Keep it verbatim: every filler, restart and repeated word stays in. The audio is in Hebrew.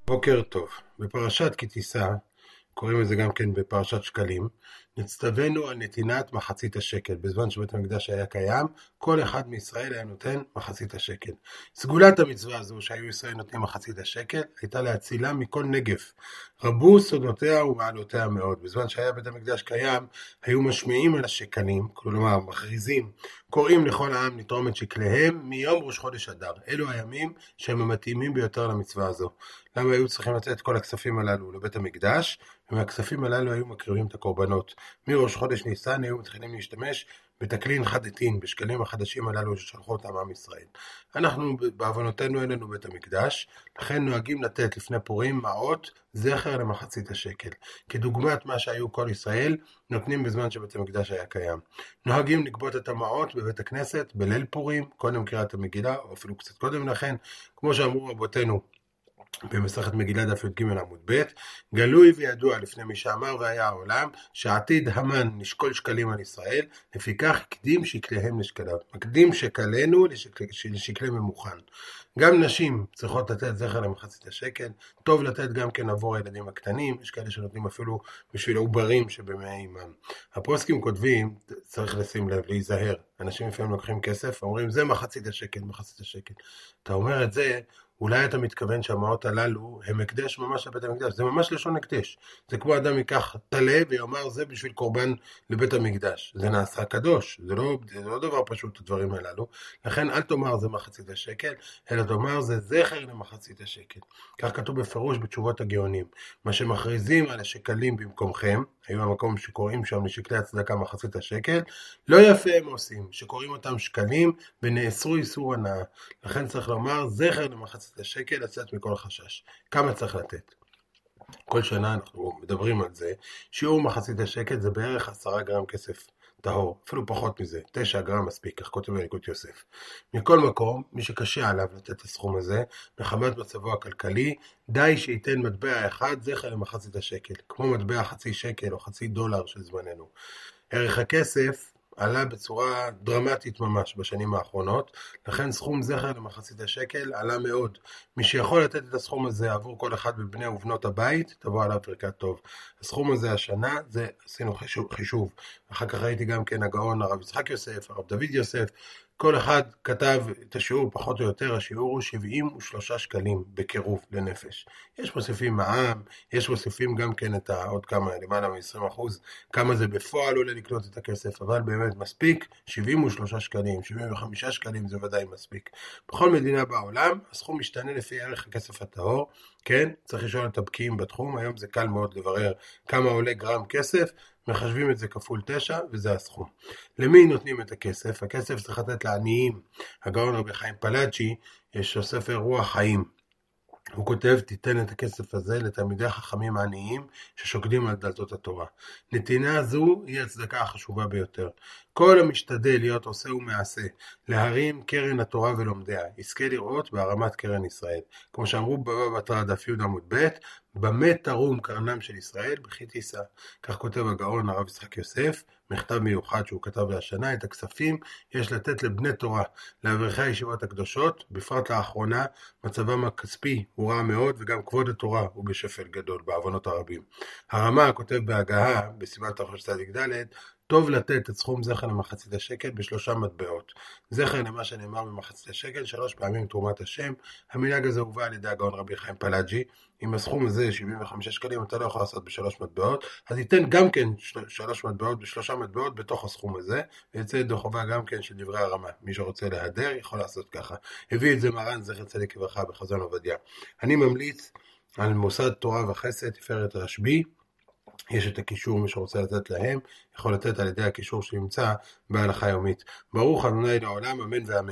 בוקר טוב. בפרשת כי תישא, קוראים לזה גם כן בפרשת שקלים, נצטווינו על נתינת מחצית השקל. בזמן שבית המקדש היה קיים, כל אחד מישראל היה נותן מחצית השקל. סגולת המצווה הזו שהיו ישראל נותנים מחצית השקל, הייתה להצילה מכל נגף. רבו סודותיה ומעלותיה מאוד. בזמן שהיה בית המקדש קיים, היו משמיעים על השקלים, כלומר מכריזים, קוראים לכל העם לתרום את שקליהם מיום ראש חודש אדר. אלו הימים שהם המתאימים ביותר למצווה הזו. למה היו צריכים לתת את כל הכספים הללו לבית המקדש? ומהכספים הללו היו מקריבים את הקורבנות. מראש חודש ניסן היו מתחילים להשתמש בתקלין חדתין, בשקלים החדשים הללו ששלחו אותם עם ישראל. אנחנו בעוונותינו אין לנו בית המקדש, לכן נוהגים לתת לפני פורים מעות זכר למחצית השקל. כדוגמת מה שהיו כל ישראל נותנים בזמן שבית המקדש היה קיים. נוהגים לגבות את המעות בבית הכנסת בליל פורים, קודם קריאת המגילה, או אפילו קצת קודם לכן, כמו שאמרו רבותינו, במסכת מגילה דף י"ג עמוד ב', גלוי וידוע לפני מי שאמר והיה העולם, שעתיד המן נשקול שקלים על ישראל, לפיכך הקדים שקליהם לשקליו. מקדים שקלנו לשקלי ממוכן. גם נשים צריכות לתת זכר למחצית השקל, טוב לתת גם כן עבור הילדים הקטנים, יש כאלה שנותנים אפילו בשביל העוברים שבמעי אימם. הפוסקים כותבים, צריך לשים לב, להיזהר. אנשים לפעמים לוקחים כסף, אומרים זה מחצית השקל, מחצית השקל. אתה אומר את זה, אולי אתה מתכוון שהמעות הללו הם הקדש ממש לבית המקדש, זה ממש לשון הקדש. זה כמו אדם ייקח תלה ויאמר זה בשביל קורבן לבית המקדש. זה נעשה קדוש, זה לא, זה לא דבר פשוט הדברים הללו. לכן אל תאמר זה מחצית השקל, אלא תאמר זה זכר למחצית השקל. כך כתוב בפירוש בתשובות הגאונים. מה שמכריזים על השקלים במקומכם, היו המקום שקוראים שם לשקלי הצדקה מחצית השקל, לא יפה הם עושים, שקוראים אותם שקלים ונאסרו איסור הנאה. לכן צריך לומר זכר למחצית השקל לצאת מכל חשש. כמה צריך לתת? כל שנה אנחנו מדברים על זה, שיעור מחצית השקל זה בערך עשרה גרם כסף טהור, אפילו פחות מזה, תשע גרם מספיק, כך כותב ילקוט יוסף. מכל מקום, מי שקשה עליו לתת את הסכום הזה, מחמת מצבו הכלכלי, די שייתן מטבע אחד זכר למחצית השקל, כמו מטבע חצי שקל או חצי דולר של זמננו. ערך הכסף עלה בצורה דרמטית ממש בשנים האחרונות, לכן סכום זכר למחצית השקל עלה מאוד. מי שיכול לתת את הסכום הזה עבור כל אחד מבני ובנות הבית, תבוא עליו ברכת טוב. הסכום הזה השנה, זה עשינו חישוב, חישוב. אחר כך ראיתי גם כן הגאון הרב יצחק יוסף, הרב דוד יוסף, כל אחד כתב את השיעור פחות או יותר, השיעור הוא שבעים ושלושה שקלים בקירוב לנפש. יש מוסיפים מע"מ, יש מוסיפים גם כן את עוד כמה, למעלה מ-עשרים אחוז, כמה זה בפועל עולה לקנות את הכסף, אבל באמת מספיק, שבעים ושלושה שקלים, שבעים וחמישה שקלים זה ודאי מספיק. בכל מדינה בעולם, הסכום משתנה לפי ערך הכסף הטהור, כן? צריך לשאול את הבקיאים בתחום, היום זה קל מאוד לברר כמה עולה גרם כסף, מחשבים את זה כפול תשע, וזה הסכום. למי נותנים את הכסף? הכסף צריך לתת לעניים. הגאון רבי חיים פלאג'י, יש לו ספר רוח חיים. הוא כותב, תיתן את הכסף הזה לתלמידי חכמים העניים ששוקדים על דלתות התורה. נתינה זו היא הצדקה החשובה ביותר. כל המשתדל להיות עושה ומעשה, להרים קרן התורה ולומדיה, יזכה לראות בהרמת קרן ישראל. כמו שאמרו בבא בתרא דף י' עמוד ב', במה תרום קרנם של ישראל בכי תישא. כך כותב הגאון הרב יצחק יוסף, מכתב מיוחד שהוא כתב להשנה, את הכספים יש לתת לבני תורה, לאברכי הישיבות הקדושות, בפרט לאחרונה מצבם הכספי הוא רע מאוד, וגם כבוד התורה הוא בשפל גדול בעוונות הרבים. הרמה כותב בהגהה, בסיבת תר"ש צדיק ד', טוב לתת את סכום זכר למחצית השקל בשלושה מטבעות. זכר למה שנאמר במחצית השקל, שלוש פעמים תרומת השם. המנהג הזה הובא על ידי הגאון רבי חיים פלאג'י. אם הסכום הזה שבעים וחמישה שקלים, אתה לא יכול לעשות בשלוש מטבעות, אז ייתן גם כן שלוש מטבעות בשלושה מטבעות בתוך הסכום הזה, ויצא ידי חובה גם כן של דברי הרמה. מי שרוצה להדר יכול לעשות ככה. הביא את זה מרן זכר צדיק לברכה בחזון עובדיה. אני ממליץ על מוסד תורה וחסד תפארת רשב"י, יש את הקישור, מי שרוצה לתת להם, יכול לתת על ידי הקישור שנמצא בהלכה יומית. ברוך ה' לעולם, אמן ואמן.